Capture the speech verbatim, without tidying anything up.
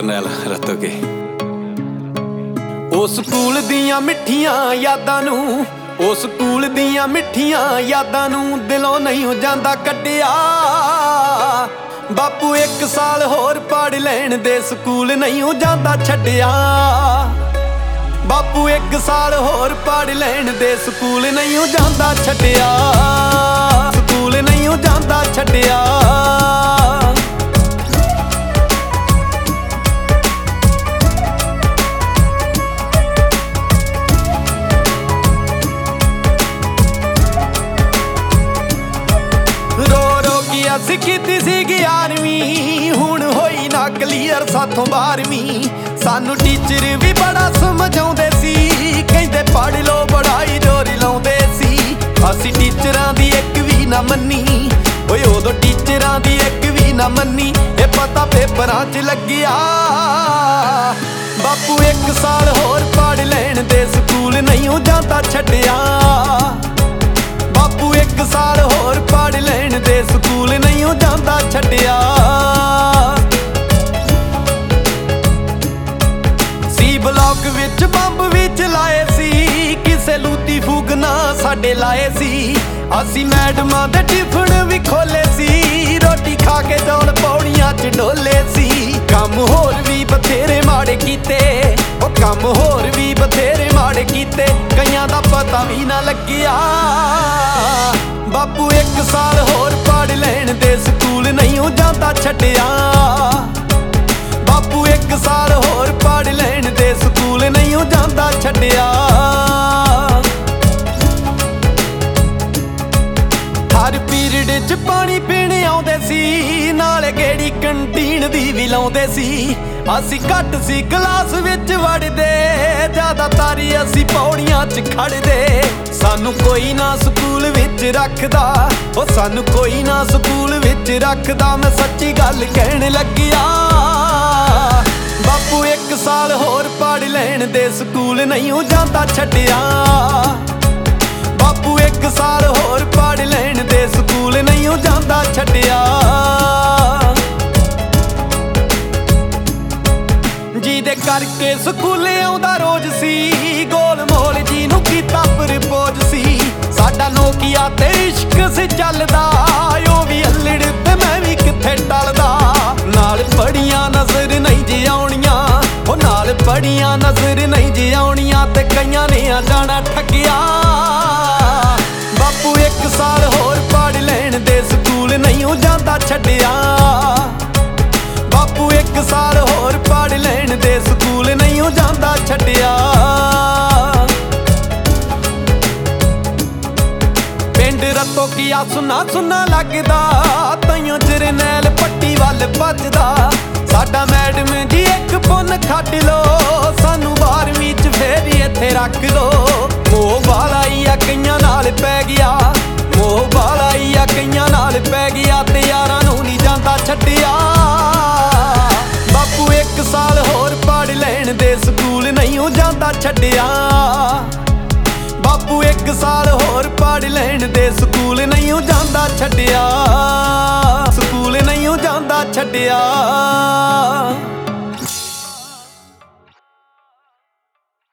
करनैल रतोगे। ओ school दियां मिठियां यादां नूं, ओ school दियां मिठियां यादां नूं दिलों नहीं हो जांदा कड्डिया। बापू एक साल होर पढ़ लैण दे, स्कूल नहीं हो जांदा छड्डिया। बापू एक साल होर पढ़ लैण दे, स्कूल नहीं हो जांदा छड्डिया। स्कूल नहीं हो जांदा छड्डिया। असीं कीती सी ग्यारवीं, हुण होई ना क्लीयर साथों बारवीं। सानू टीचर भी बड़ा समझाउंदे सी, कहंदे पढ़ लो पढ़ाई जोरी लाउंदे सी। असीं टीचरां दी एक भी ना मन्नी, ओए उदों टीचरां दी एक भी ना मन्नी। ए पता पेपरां च लग्गिया। बापू एक साल होर पढ़ लैण दे, स्कूल नहीं हो जांदा छड्डिया। बापू एक साल होर पढ़ लैण दे, स्कूल नहीं हो जांदा छड्डिया। सी ब्लॉक विच बंब भी चलाए सी, किसे लूती फूकना साडे लाए सी। असी मैडमां दे टिफिन भी खोले सी, रोटी खा के चौल पौड़ियां च डोले सी। कम होर भी बथेरे माड़े कीते, ओ कम होर भी बथेरे माड़े कीते, कईयां दा पता भी ना लग्गिया। बापू एक साल होर पढ़ लैण दे, स्कूल नहीं हो जांदा छड्डिया। बापू एक साल होर पढ़ लैण दे, स्कूल नहीं हो जांदा छड्डिया। हर पीरियड च पानी पीण आउंदे सी, नाल गेड़ी कंटीन दी भी लाउंदे सी। असीं घट सी क्लास विच वड़दे, ज़्यादातर असीं पौड़ियां च खड़दे। सानू कोई ना स्कूल विच रखदा, ओ सानू कोई ना स्कूल विच रखदा। मैं सच्ची गल कहण लग्गिया। बापू एक साल होर पढ़ लैण दे, स्कूल नहीं हो जांदा छड्डिया। बापू एक साल होर पढ़ लैण दे, स्कूल नहीं हो जांदा छड्डिया। जिहदे करके स्कूले आउंदा रोज सी, गोल मोल जी नूं कीता प्रपोज सी। साडा नोकिया ते इश्क सी चलदा, ओ भी अल्लड़ ते मैं भी कित्थे टलदा। नाल पढ़ियां नज़र नहीं जी आउणियां, ओ नाल पढ़ियां नज़र नहीं जी आउणियां, ते कईयां ने आ जाना ठग्गिया। बापू एक साल होर पढ़ लैण दे, स्कूल नहीं हो जांदा छड्डिया। बापू एक साल होर पढ़ लैण दे, स्कूल नहीं हो जांदा छड्डिया। पिंड रतो किया सुना सुना लगदा, ताइयों जरनैल पट्टी वल भजदा। साडा मैडम जी एक पुन खड्ड लो, सानू बारवीं च फेर इत्थे रख लो। मोह वाला आ कईयां नाल पै गया, मोह वाला आ कईयां नाल पै गया, ते यारां नूं नहीं जांदा छड्डिया। बापू एक साल होर पढ़ लैण दे, स्कूल नहीं हो जांदा छड्डिया। बापू एक साल होर पढ़ लैण दे, स्कूल नहीं हो जांदा छड्डिया। स्कूल नहीं हो जांदा छड्डिया।